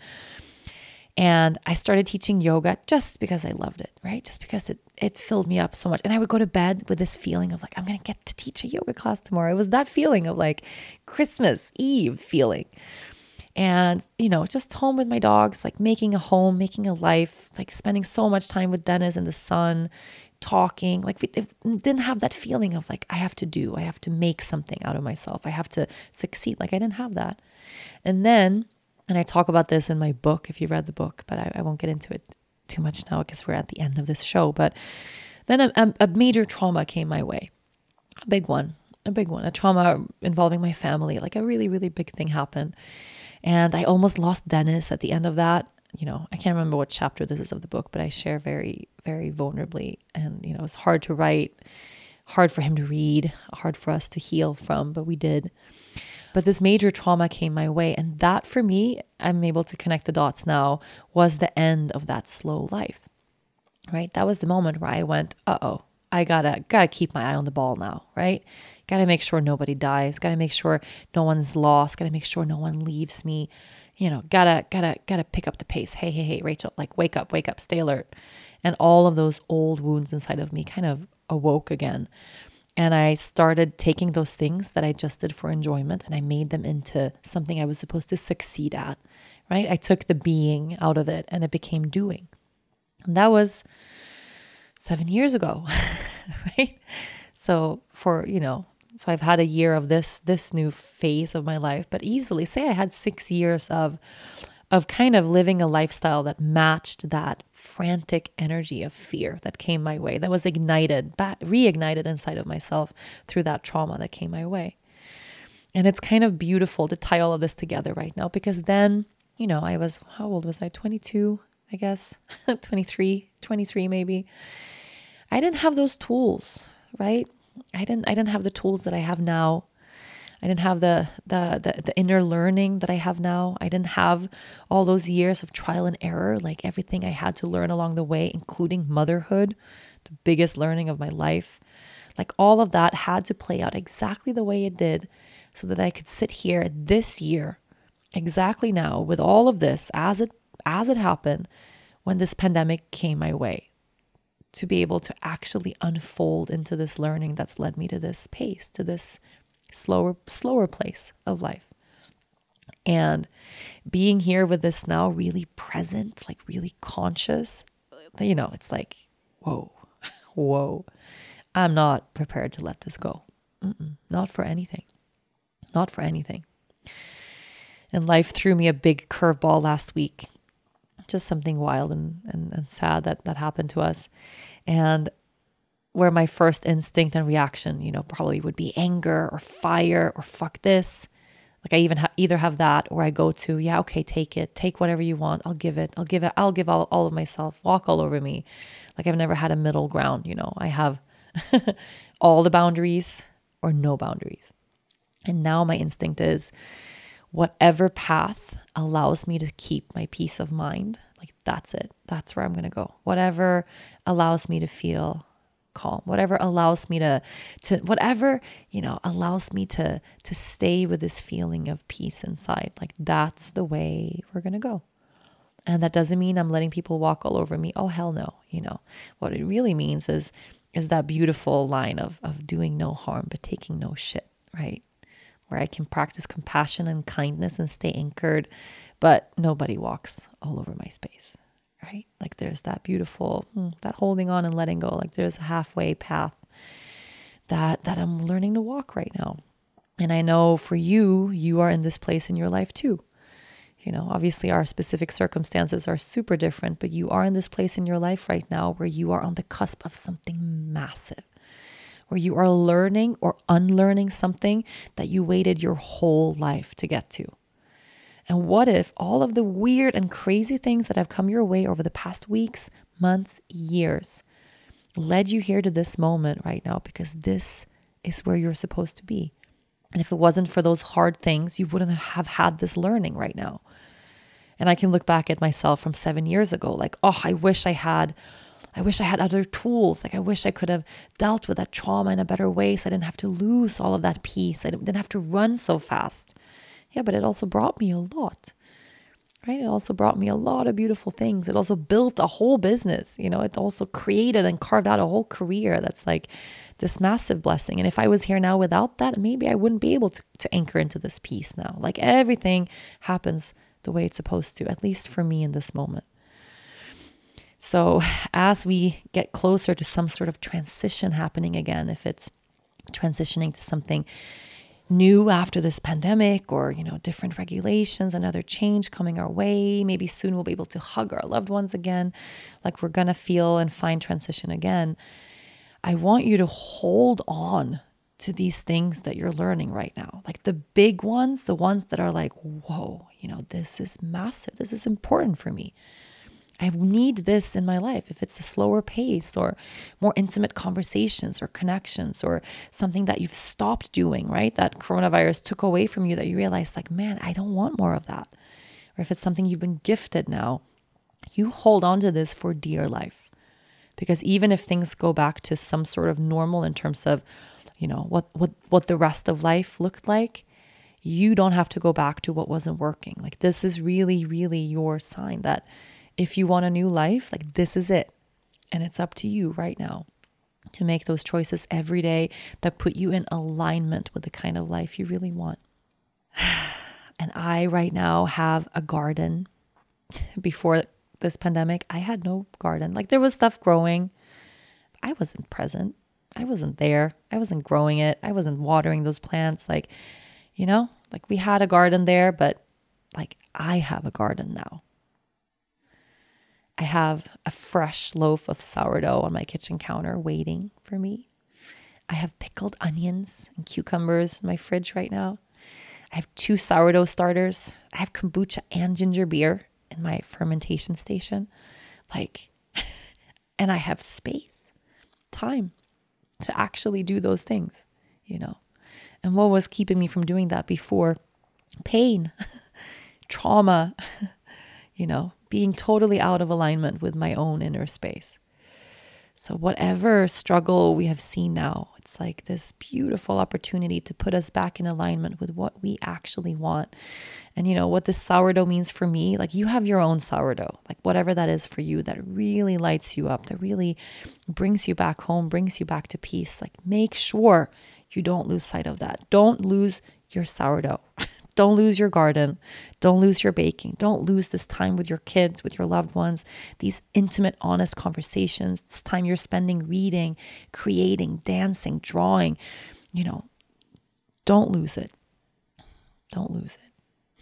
And I started teaching yoga just because I loved it, right? Just because it filled me up so much. And I would go to bed with this feeling of like, I'm going to get to teach a yoga class tomorrow. It was that feeling of like Christmas Eve feeling. And, just home with my dogs, like making a home, making a life, like spending so much time with Dennis and the sun, talking. Like we didn't have that feeling of like, I have to make something out of myself. I have to succeed. Like I didn't have that. And then, and I talk about this in my book, if you read the book, but I won't get into it too much now because we're at the end of this show. But then a major trauma came my way, a big one, a trauma involving my family, like a really, really big thing happened. And I almost lost Dennis at the end of that. I can't remember what chapter this is of the book, but I share very, very vulnerably. And, it was hard to write, hard for him to read, hard for us to heal from, but we did. But this major trauma came my way. And that for me, I'm able to connect the dots now, was the end of that slow life, right? That was the moment where I went, I gotta keep my eye on the ball now, right? Gotta make sure nobody dies. Gotta make sure no one's lost. Gotta make sure no one leaves me. Gotta pick up the pace. Hey, Rachel, like wake up, stay alert. And all of those old wounds inside of me kind of awoke again. And I started taking those things that I just did for enjoyment and I made them into something I was supposed to succeed at, right? I took the being out of it and it became doing. And that was 7 years ago, right? So so I've had a year of this new phase of my life, but easily say I had 6 years of kind of living a lifestyle that matched that frantic energy of fear that came my way, that was reignited inside of myself through that trauma that came my way. And it's kind of beautiful to tie all of this together right now, because then, I was, how old was I? 22, I guess, 23 maybe. I didn't have those tools, right? I didn't have the tools that I have now. I didn't have the inner learning that I have now. I didn't have all those years of trial and error, like everything I had to learn along the way, including motherhood, the biggest learning of my life. Like all of that had to play out exactly the way it did so that I could sit here this year, exactly now, with all of this as it happened when this pandemic came my way, to be able to actually unfold into this learning that's led me to this pace, to this slower place of life. And being here with this now, really present, like really conscious, it's like, whoa, I'm not prepared to let this go. Not for anything. And life threw me a big curveball last week. Just something wild and sad that happened to us. And where my first instinct and reaction, probably would be anger or fire or fuck this. Like I even either have that, or I go to, yeah, okay, take it. Take whatever you want. I'll give all of myself. Walk all over me. Like I've never had a middle ground, I have all the boundaries or no boundaries. And now my instinct is whatever path allows me to keep my peace of mind, like that's it. That's where I'm going to go. Whatever allows me to feel calm, whatever allows me to stay with this feeling of peace inside. Like that's the way we're going to go. And that doesn't mean I'm letting people walk all over me. Oh, hell no. What it really means is that beautiful line of doing no harm, but taking no shit, right? Where I can practice compassion and kindness and stay anchored, but nobody walks all over my space. Right? Like there's that beautiful, that holding on and letting go. Like there's a halfway path that I'm learning to walk right now. And I know for you are in this place in your life too. Obviously our specific circumstances are super different, but you are in this place in your life right now where you are on the cusp of something massive, where you are learning or unlearning something that you waited your whole life to get to. And what if all of the weird and crazy things that have come your way over the past weeks, months, years led you here to this moment right now, because this is where you're supposed to be. And if it wasn't for those hard things, you wouldn't have had this learning right now. And I can look back at myself from 7 years ago, like, oh, I wish I had other tools. Like I wish I could have dealt with that trauma in a better way so I didn't have to lose all of that peace. I didn't have to run so fast. Yeah, but it also brought me a lot, right? It also brought me a lot of beautiful things. It also built a whole business. It also created and carved out a whole career that's like this massive blessing. And if I was here now without that, maybe I wouldn't be able to anchor into this peace now. Like everything happens the way it's supposed to, at least for me in this moment. So as we get closer to some sort of transition happening again, if it's transitioning to something new after this pandemic, or, different regulations, another change coming our way, maybe soon we'll be able to hug our loved ones again, like we're going to feel and find transition again. I want you to hold on to these things that you're learning right now, like the big ones, the ones that are like, whoa, this is massive. This is important for me. I need this in my life. If it's a slower pace or more intimate conversations or connections or something that you've stopped doing, right? That coronavirus took away from you, that you realize like, man, I don't want more of that. Or if it's something you've been gifted now, you hold on to this for dear life. Because even if things go back to some sort of normal in terms of, what the rest of life looked like, you don't have to go back to what wasn't working. Like this is really, really your sign that if you want a new life, like this is it. And it's up to you right now. to make those choices every day that put you in alignment with the kind of life you really want. And I right now have a garden. Before this pandemic, I had no garden. Like there was stuff growing. I wasn't present. I wasn't there. I wasn't growing it. I wasn't watering those plants. Like, like we had a garden there, but like I have a garden now. I have a fresh loaf of sourdough on my kitchen counter waiting for me. I have pickled onions and cucumbers in my fridge right now. I have 2 sourdough starters. I have kombucha and ginger beer in my fermentation station. And I have space, time to actually do those things, And what was keeping me from doing that before? Pain, trauma, being totally out of alignment with my own inner space. So whatever struggle we have seen now, it's like this beautiful opportunity to put us back in alignment with what we actually want. And what this sourdough means for me, like you have your own sourdough, like whatever that is for you that really lights you up, that really brings you back home, brings you back to peace. Like make sure you don't lose sight of that. Don't lose your sourdough. Don't lose your garden. Don't lose your baking. Don't lose this time with your kids, with your loved ones, these intimate, honest conversations, this time you're spending reading, creating, dancing, drawing. Don't lose it. Don't lose it.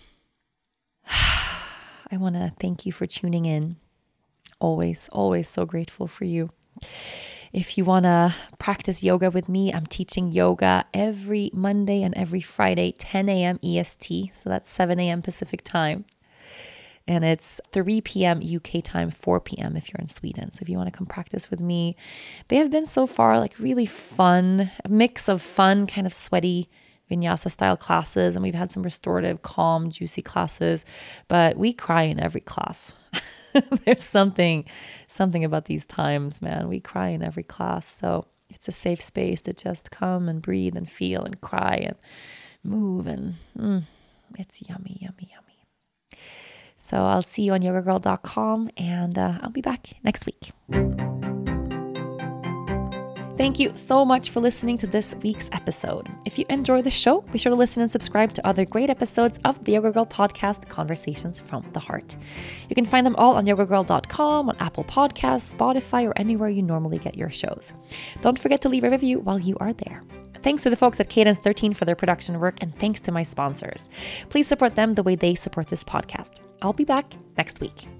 I want to thank you for tuning in. Always, always so grateful for you. If you want to practice yoga with me, I'm teaching yoga every Monday and every Friday, 10 a.m. EST. So that's 7 a.m. Pacific time. And it's 3 p.m. UK time, 4 p.m. if you're in Sweden. So if you want to come practice with me, they have been so far like really fun, a mix of fun, kind of sweaty vinyasa style classes. And we've had some restorative, calm, juicy classes, but we cry in every class. There's something about these times, man. We cry in every class. So it's a safe space to just come and breathe and feel and cry and move. And it's yummy, yummy, yummy. So I'll see you on yogagirl.com and I'll be back next week. Thank you so much for listening to this week's episode. If you enjoy the show, be sure to listen and subscribe to other great episodes of the Yoga Girl podcast, Conversations from the Heart. You can find them all on yogagirl.com, on Apple Podcasts, Spotify, or anywhere you normally get your shows. Don't forget to leave a review while you are there. Thanks to the folks at Cadence 13 for their production work, and thanks to my sponsors. Please support them the way they support this podcast. I'll be back next week.